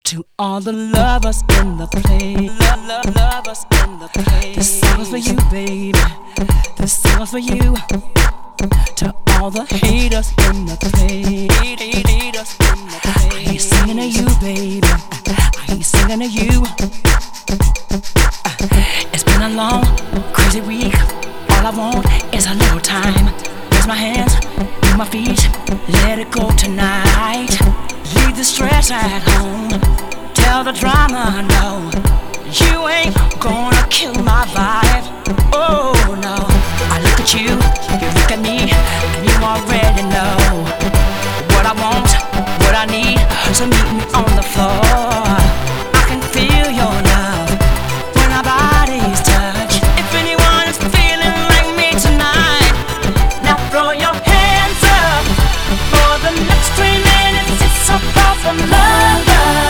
To all the lovers in the place, lovers in the place. This song is for you, baby. This song is for you. To all the haters in the place, haters in the place. I ain't singing to you, baby. I ain't singing to you. It's been a long, crazy week. All I want is a little time. Raise my hands, move my feet, let it go tonight. Leave the stress at home. Tell the drama no. You ain't gonna kill my vibe. Oh no. I look at you, you look at me, and you already know what I want, what I need. So meet me on the floor. I can feel your love when our bodies touch. If anyone is feeling like me tonight, now throw your hands up. For the next 3 minutes, it's about the love.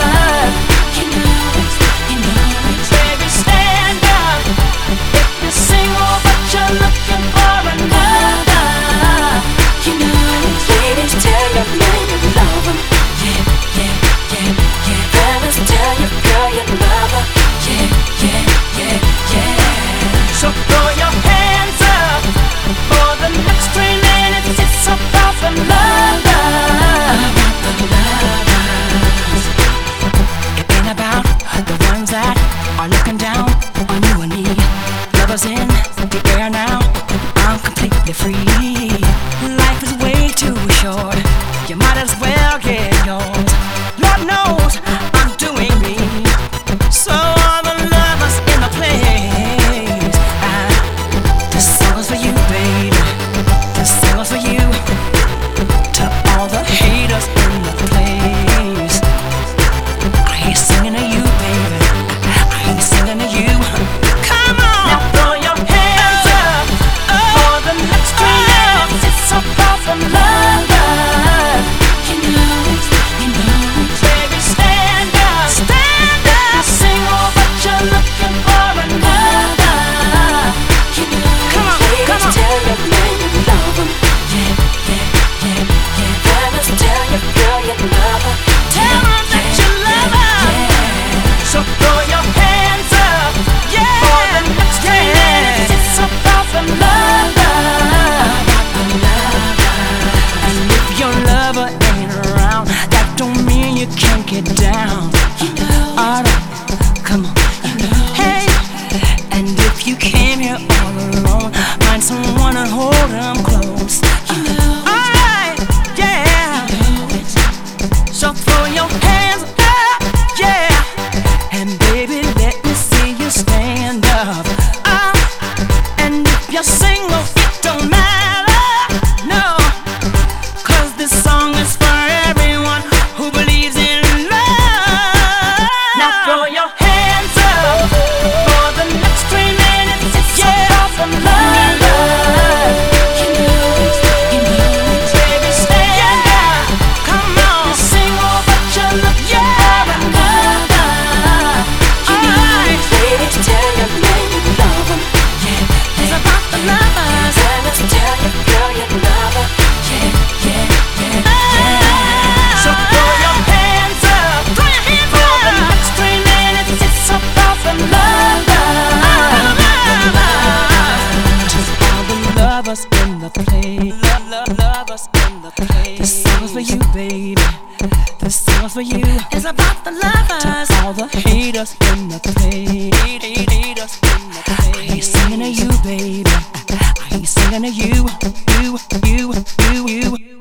So throw your hands up. For the next 3 minutes, it's about the love. It ain't about the ones that are looking down on you and me. Lovers in the air now, I'm completely free. Life is way too short, you might as well get yours. Lord knows I'm doing me. So all the lovers in the place, this song is for you, baby. This song is for you. To all the haters in the place, I ain't singing to you, baby. I ain't singing to you. Come on, now throw your hands up. For the next 3 minutes, it's about the love. You know, baby, stand up, stand up. Sing all what you're looking for another. You know, come on, come on. Tell your man you love him. Yeah, yeah, yeah, yeah. Fellas, tell your girl you love her. Tell her that you love her. So throw your hands up. Yeah, for the next 3 minutes, it's about the love. And if your lover ain't around, that don't mean you can't get down. You know, alright, come on. Hey, and if you came here all alone, find someone and hold them close. Alright, yeah. So throw your hands up, yeah. And baby, let me see you stand up. And if you're single, it don't matter, no. 'Cause this song is for everyone who believes in love. Now throw your hands up. For the next 3 minutes, it's about the love. You know, baby, stand up. Come on, sing all what you're looking for another. Alright, baby, tell your man you love him. Yeah, it's about the lovers. Fellas, tell your girl you love her. Yeah, yeah, yeah, yeah. So throw your hands up. Throw your hands up. For the next 3 minutes, it's about the love. Just all the lovers in the place, lovers in the place. This song is for you, baby. This song is for you. It's about the lovers. To all the haters in the place, haters in the place. I ain't singing to you, baby. I ain't singing to you, you.